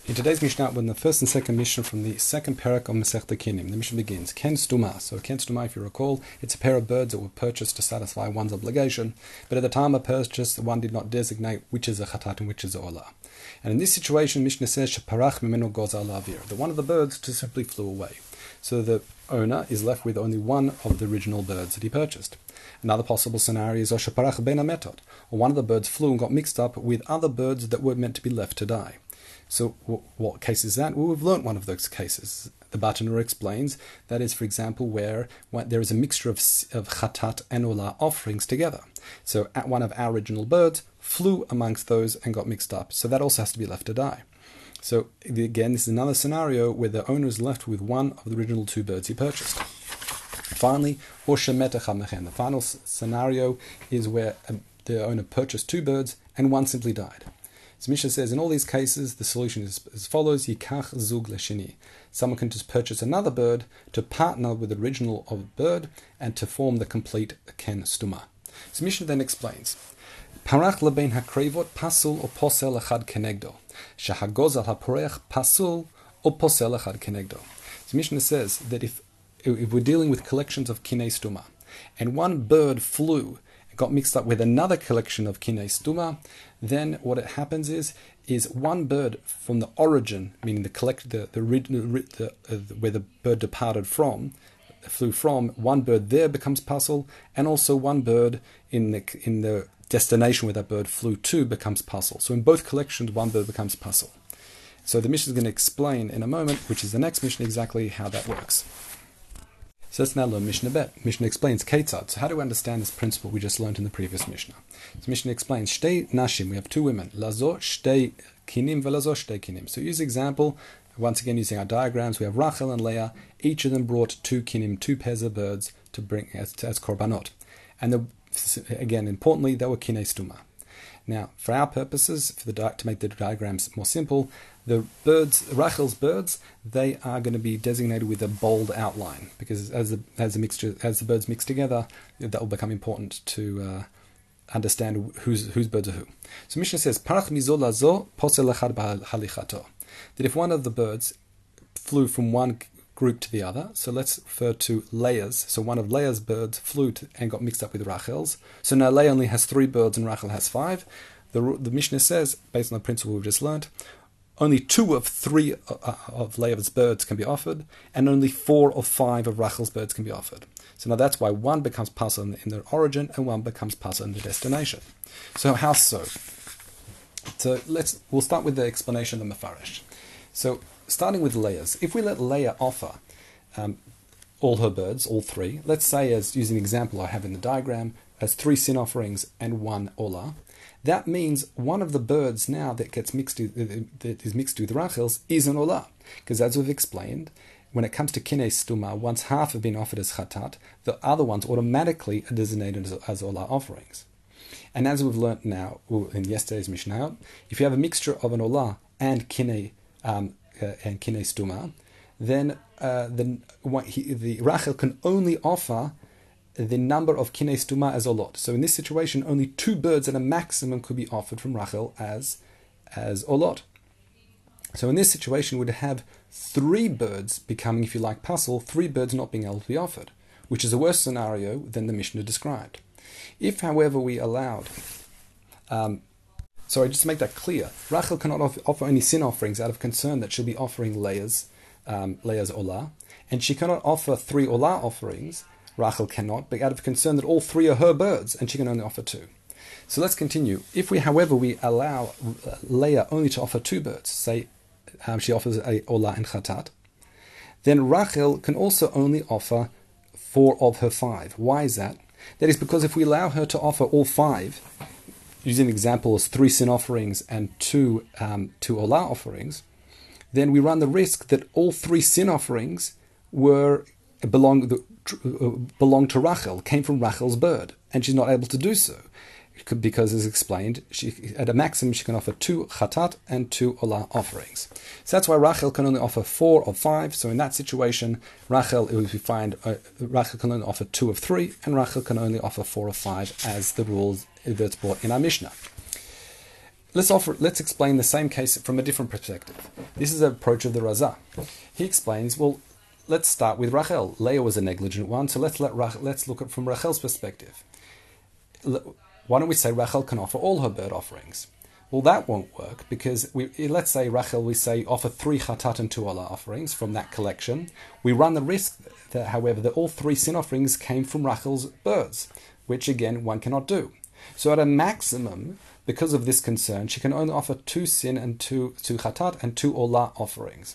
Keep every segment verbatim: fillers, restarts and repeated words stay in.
In today's Mishnah, we're in the first and second Mishnah from the second parak of Masechta Kinim. The Mishnah begins, Ken Stuma. So Ken Stuma, if you recall, it's a pair of birds that were purchased to satisfy one's obligation, but at the time of purchase, one did not designate which is a chatat and which is a olah. And in this situation, Mishnah says, Sheparach mimenu goza lavir, that one of the birds just simply flew away. So the owner is left with only one of the original birds that he purchased. Another possible scenario is Oshaparach ben ametot, or one of the birds flew and got mixed up with other birds that were meant to be left to die. So what case is that? Well, we've learnt one of those cases. The Bartenura explains that is, for example, where there is a mixture of, of chatat and olah offerings together. So at one of our original birds flew amongst those and got mixed up. So that also has to be left to die. So again, this is another scenario where the owner is left with one of the original two birds he purchased. Finally, the final scenario is where the owner purchased two birds and one simply died. So Mishnah says, in all these cases, the solution is as follows: Yikach zug leshini. Someone can just purchase another bird to partner with the original of the bird and to form the complete ken stuma. So Mishnah then explains, Parach lebein hakrevot pasul or posel echad kenegdo. Shahagozal haporech pasul or posel echad kenegdo. So Mishnah says that if, if we're dealing with collections of kinei stuma, and one bird flew got mixed up with another collection of kinei stuma, then what it happens is is one bird from the origin, meaning the collect the the, the, uh, where the bird departed from, flew from, one bird there becomes pasul, and also one bird in the in the destination where that bird flew to becomes pasul. So in both collections, one bird becomes pasul. So the Mishnah is going to explain in a moment, which is the next Mishnah, exactly how that works. So let's now learn Mishnah Bet. Mishnah explains Ketzad. So how do we understand this principle we just learned in the previous Mishnah? So Mishnah explains Shtei Nashim. We have two women. Lazo Shtei Kinim velazo Shtei Kinim. So use example. Once again, using our diagrams, we have Rachel and Leah. Each of them brought two kinim, two pairs of birds to bring as, as korbanot. And the, again, importantly, they were kinei stuma. Now, for our purposes, for the to make the diagrams more simple, the birds, Rachel's birds, they are going to be designated with a bold outline, because as the as the mixture as the birds mix together, that will become important to uh, understand whose whose birds are who. So Mishnah says, Parach mizol lazo posel echad b'halichato, that if one of the birds flew from one group to the other, so let's refer to Leah's. So one of Leah's birds flew to, and got mixed up with Rachel's. So now Leah only has three birds and Rachel has five. The the Mishnah says, based on the principle we've just learned, only two of three of Leah's birds can be offered, and only four of five of Rachel's birds can be offered. So now that's why one becomes pasul in, in the origin, and one becomes pasul in the destination. So how so? So let's we'll start with the explanation of the Mefarish. So starting with Leah's, if we let Leah offer um, all her birds, all three, let's say, as using an example I have in the diagram, as three sin offerings and one olah, that means one of the birds now that gets mixed with, that is mixed with Rachel's is an olah, because as we've explained, when it comes to kinei stuma, once half have been offered as chatat, the other ones automatically are designated as, as olah offerings. And as we've learnt now in yesterday's Mishnah, if you have a mixture of an olah and kinei um, uh, and kinei stuma, then uh, the, he, the Rachel can only offer the number of kinei stuma as olot. So in this situation, only two birds at a maximum could be offered from Rachel as as olot. So in this situation, we'd have three birds becoming, if you like, pasul, three birds not being able to be offered, which is a worse scenario than the Mishnah described. If, however, we allowed, um, sorry, just to make that clear, Rachel cannot offer, offer any sin offerings out of concern that she'll be offering Leah's um, Leah's olah, and she cannot offer three olah offerings. Rachel cannot, but out of concern that all three are her birds, and she can only offer two. So let's continue. If we, however, we allow Leah only to offer two birds, say um, she offers a olah and chatat, then Rachel can also only offer four of her five. Why is that? That is because if we allow her to offer all five, using the example as three sin offerings and two um, two olah offerings, then we run the risk that all three sin offerings were belong the belonged to Rachel, came from Rachel's bird, and she's not able to do so because, as explained, she, at a maximum she can offer two chatat and two olah offerings. So that's why Rachel can only offer four of five. So in that situation, Rachel, if we find uh, Rachel can only offer two of three, and Rachel can only offer four of five, as the rules that's brought in our Mishnah. let's offer. Let's explain the same case from a different perspective. This is an approach of the Razah. He explains, well, let's start with Rachel. Leah was a negligent one, so let's let Rach, let's look at from Rachel's perspective. Why don't we say Rachel can offer all her bird offerings? Well, that won't work because we let's say Rachel, we say offer three chatat and two olah offerings from that collection. We run the risk that, however, that all three sin offerings came from Rachel's birds, which again one cannot do. So at a maximum, because of this concern, she can only offer two sin and two two chatat and two olah offerings.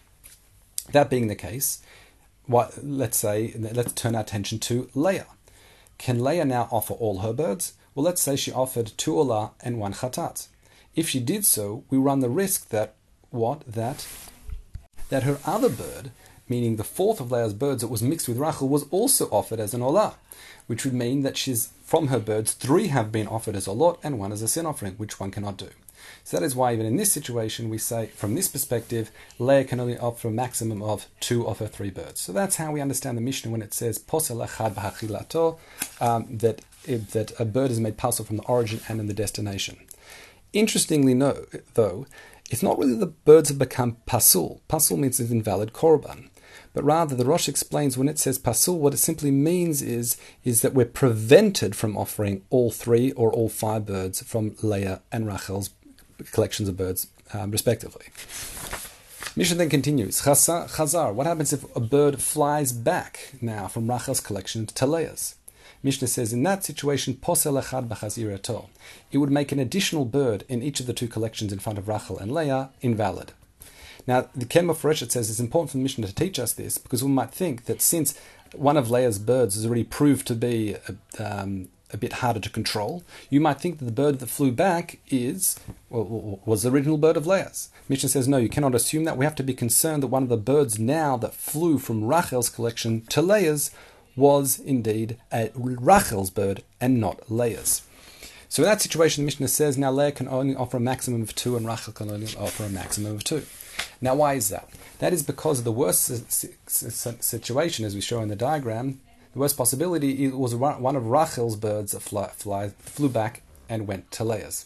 That being the case, what let's say let's turn our attention to Leah. Can Leah now offer all her birds? Well, let's say she offered two olah and one chatat. If she did so, we run the risk that what that that her other bird, meaning the fourth of Leah's birds that was mixed with Rachel, was also offered as an olah, which would mean that she's from her birds three have been offered as olot and one as a sin offering, which one cannot do. So that is why even in this situation we say, from this perspective, Leah can only offer a maximum of two of her three birds. So that's how we understand the Mishnah when it says posel echad b'hachilato, um, that that a bird is made pasul from the origin and in the destination. Interestingly, no, though, it's not really the birds have become pasul. Pasul means it's invalid korban. But rather, the Rosh explains when it says pasul, what it simply means is, is that we're prevented from offering all three or all five birds from Leah and Rachel's collections of birds, um, respectively. Mishnah then continues, Chazar, what happens if a bird flies back now from Rachel's collection to Leah's? Mishnah says, in that situation, posel echad b'chazirato, it would make an additional bird in each of the two collections in front of Rachel and Leah invalid. Now, the Ken Mefreshet says it's important for the Mishnah to teach us this because we might think that since one of Leah's birds has already proved to be a, um, a bit harder to control, you might think that the bird that flew back is well, was the original bird of Leah's. Mishnah says, no, you cannot assume that. We have to be concerned that one of the birds now that flew from Rachel's collection to Leah's was indeed a Rachel's bird and not Leah's. So in that situation, the Mishnah says now Leah can only offer a maximum of two and Rachel can only offer a maximum of two. Now why is that? That is because of the worst situation, as we show in the diagram. The worst possibility it was one of Rachel's birds that fly, fly, flew back and went to Leah's.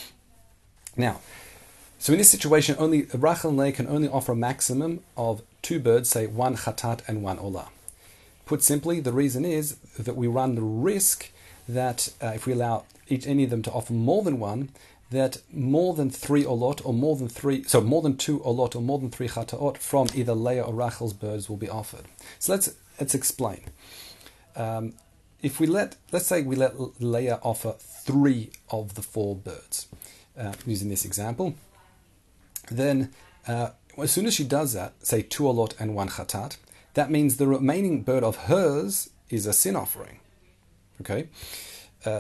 Now, so in this situation, only Rachel and Leah can only offer a maximum of two birds, say one chatat and one olah. Put simply, the reason is that we run the risk that uh, if we allow each any of them to offer more than one, that more than three olot or more than three, so more than two olot or more than three chataot from either Leah or Rachel's birds will be offered. So let's let's explain. Um, if we let, let's say we let Leah offer three of the four birds, uh, using this example, then uh, as soon as she does that, say two olot and one chatat, that means the remaining bird of hers is a sin offering. Okay? Uh,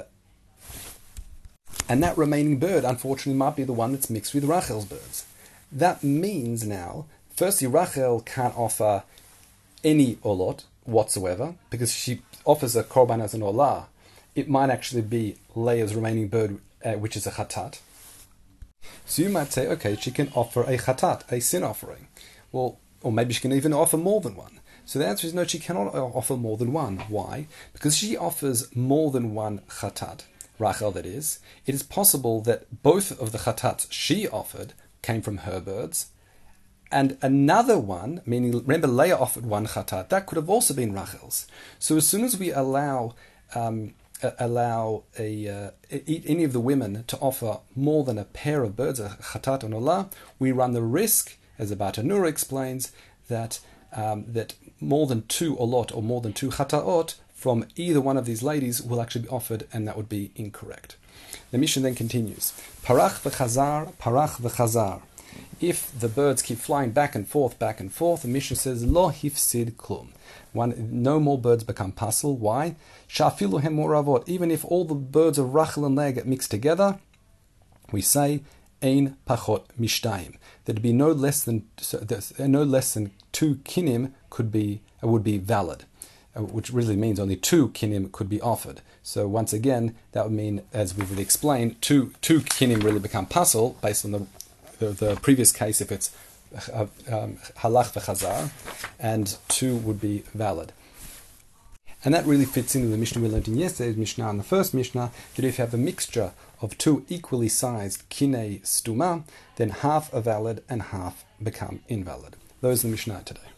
and that remaining bird, unfortunately, might be the one that's mixed with Rachel's birds. That means now, firstly, Rachel can't offer any olot whatsoever, because she offers a korban as an olah. It might actually be Leah's remaining bird, uh, which is a chatat. So you might say, okay, she can offer a chatat, a sin offering. Well, or maybe she can even offer more than one. So the answer is no, she cannot offer more than one. Why? Because she offers more than one chatat, Rachel that is. It is possible that both of the chatats she offered came from her birds, and another one, meaning, remember Leah offered one chatat, that could have also been Rachel's. So as soon as we allow um, allow a uh, any of the women to offer more than a pair of birds, a chatat and olah, we run the risk, as the Bartanura explains, that um, that more than two olot or more than two chataot from either one of these ladies will actually be offered, and that would be incorrect. The Mishnah then continues, Parach v'chazar, parach v'chazar. If the birds keep flying back and forth, back and forth, the Mishnah says, Lo hifsid klum. One, no more birds become pasul. Why? Shafilu hem moravot. Even if all the birds of Rachel and Leah get mixed together, we say, Ein pachot mishtayim. There'd be no less than so no less than two kinim could be uh, would be valid, uh, which really means only two kinim could be offered. So once again, that would mean, as we've already explained, two two kinim really become pasul based on the the, the previous case if it's uh, um, halach v'chazar, and two would be valid. And that really fits into the Mishnah we learned in yesterday's Mishnah, and the first Mishnah, that if you have a mixture of two equally sized kinei stuma, then half are valid and half become invalid. Those are the Mishnah today.